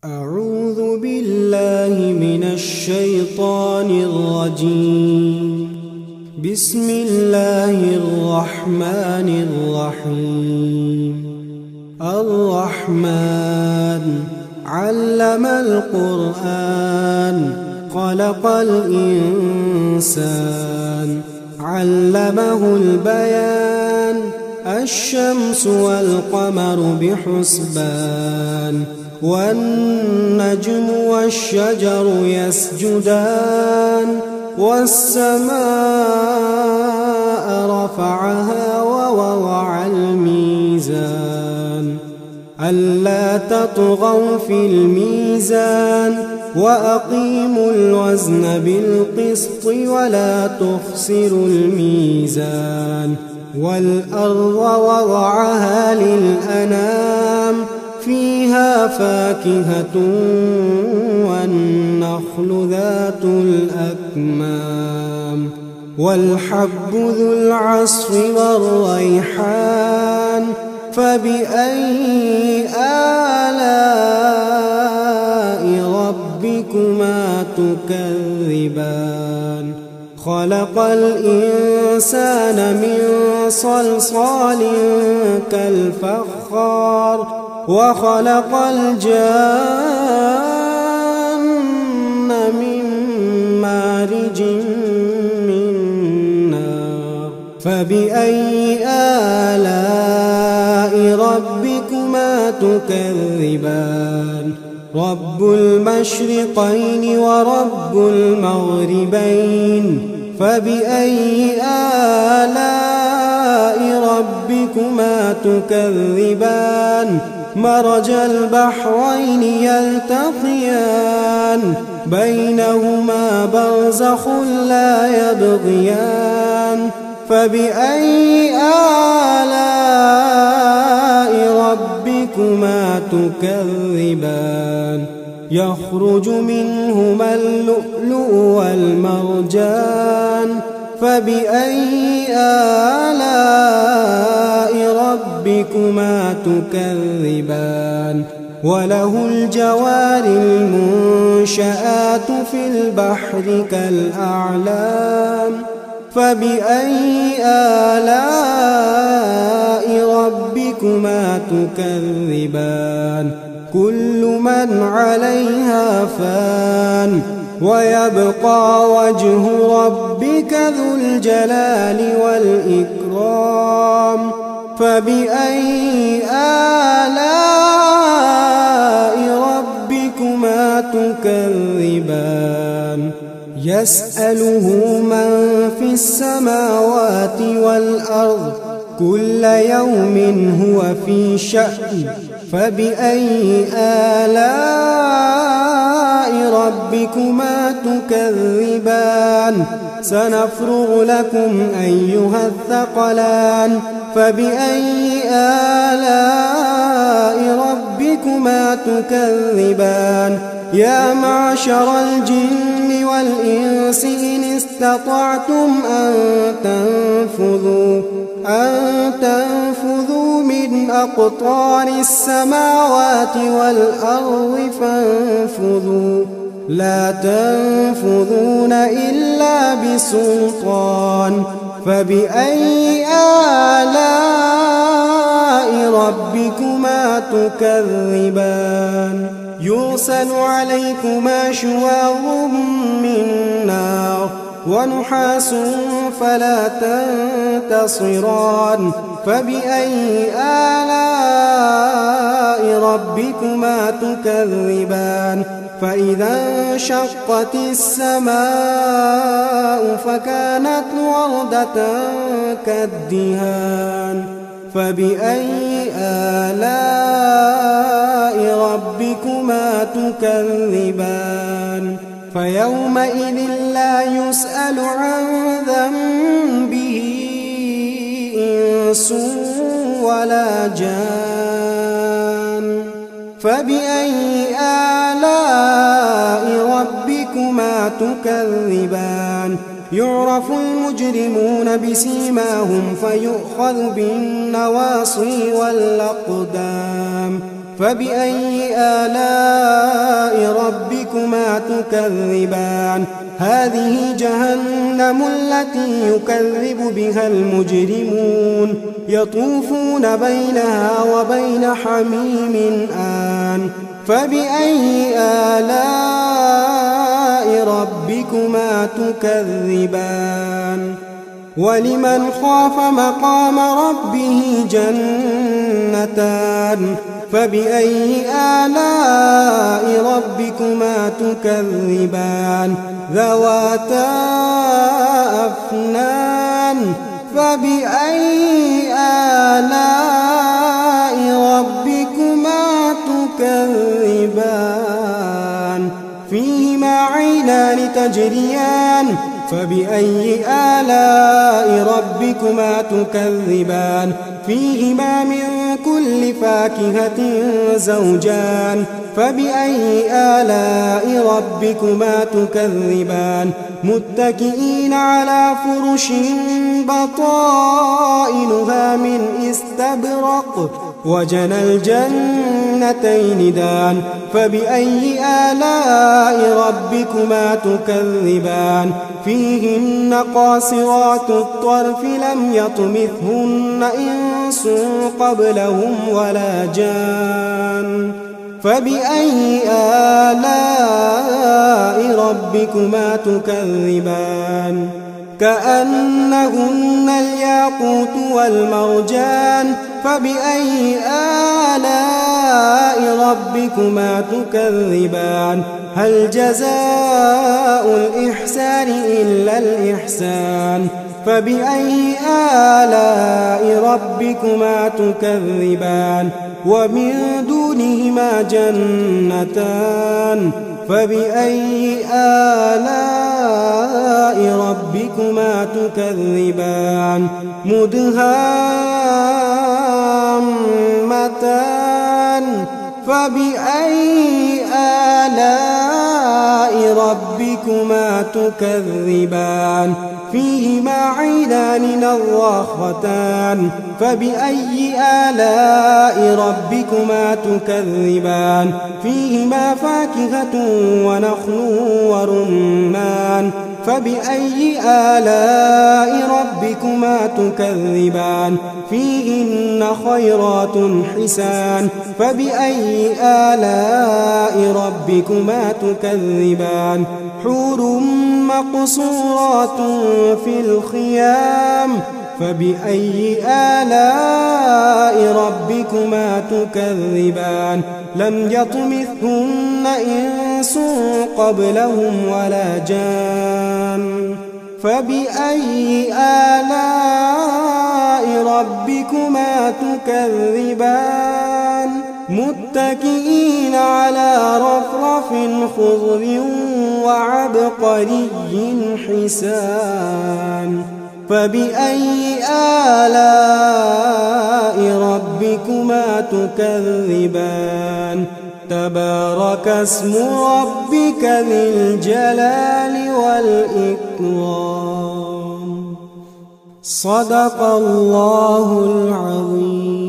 أعوذ بالله من الشيطان الرجيم. بسم الله الرحمن الرحيم. الرحمن علم القرآن خلق الإنسان علمه البيان. الشمس والقمر بحسبان والنجم والشجر يسجدان. والسماء رفعها ووضع الميزان ألا تطغوا في الميزان وأقيموا الوزن بالقسط ولا تخسروا الميزان. والأرض وضعها للأنام فيها فاكهة والنخل ذات الأكمام والحب ذو العصف والريحان. فبأي آلاء ربكما تكذبان؟ خلق الإنسان من صلصال كالفخار وخلق الجان من مارج من نار. فبأي آلاء ربكما تكذبان؟ رب المشرقين ورب المغربين. فبأي آلاء ربكما تكذبان؟ مرج البحرين يلتقيان بينهما برزخ لا يبغيان. فبأي آلاء ربكما تكذبان؟ يخرج منهما اللؤلؤ والمرجان. فبأي آلاء ربكما تكذبان؟ وله الجوار المنشآت في البحر كالأعلام. فبأي آلاء ربكما تكذبان؟ كل من عليها فان ويبقى وجه ربك ذو الجلال والإكرام. فبأي آلاء ربكما تكذبان؟ يسأله من في السماوات والأرض كل يوم هو في شأن. فبأي آلاء ربكما تكذبان؟ سنفرغ لكم أيها الثقلان. فبأي آلاء ربكما تكذبان؟ يا معشر الجن والإنس إن استطعتم أن تنفذوا من أقطار السماوات والأرض فانفذوا لا تنفذون إلا بسلطان. فبأي آلاء ربكما تكذبان؟ يرسل عليكما شواظ من نار ونحاس فلا تنتصران. فبأي آلاء ربكما تكذبان؟ فإذا انشقت السماء فكانت وردة كالدهان. فبأي آلاء ربكما تكذبان؟ فيومئذ لا يسأل عن ذنبه إنس ولا جان. فبأي آلاء ربكما تكذبان؟ يعرف المجرمون بسيماهم فيؤخذ بالنواصي والأقدام فبأي آلاء ربكما تكذبان هذه جهنم التي يكذب بها المجرمون يطوفون بينها وبين حميم آن فبأي آلاء ربكما تكذبان ولمن خاف مقام ربه جنتان فبأي آلاء ربكما تكذبان ذواتا أفنان فبأي آلاء ربكما تكذبان فيهما عينان تجريان فبأي آلاء ربكما تكذبان فيهما من كل فاكهة زوجان فبأي آلاء ربكما تكذبان متكئين على فرش بطائنها من استبرق وجنى الجنتين دان فبأي آلاء ربكما تكذبان فيهن قاصرات الطرف لم يطمثهن إنس قبلهم ولا جان فبأي آلاء ربكما تكذبان كأنهن الياقوت والمرجان فبأي آلاء ربكما تكذبان هل جزاء الإحسان إلا الإحسان فبأي آلاء ربكما تكذبان ومن دونهما جنتان فبأي آلاء ربكما تكذبان مدهامتان فبأي آلاء ربكما تكذبان فيهما عينان نضاختان فبأي آلاء ربكما تكذبان فيهما فاكهة ونخل ورمان فبأي آلاء ربكما تكذبان فيهن خيرات حسان فبأي آلاء ربكما تكذبان حور مقصورات في الخيام فبأي آلاء ربكما تكذبان لم يطمثهن إنس قبلهم ولا جان فبأي آلاء ربكما تكذبان متكئين على رفرف خضر وعبقري حسان فبأي آلاء ربكما تكذبان تبارك اسم ربك ذي الجلال والإكرام صدق الله العظيم.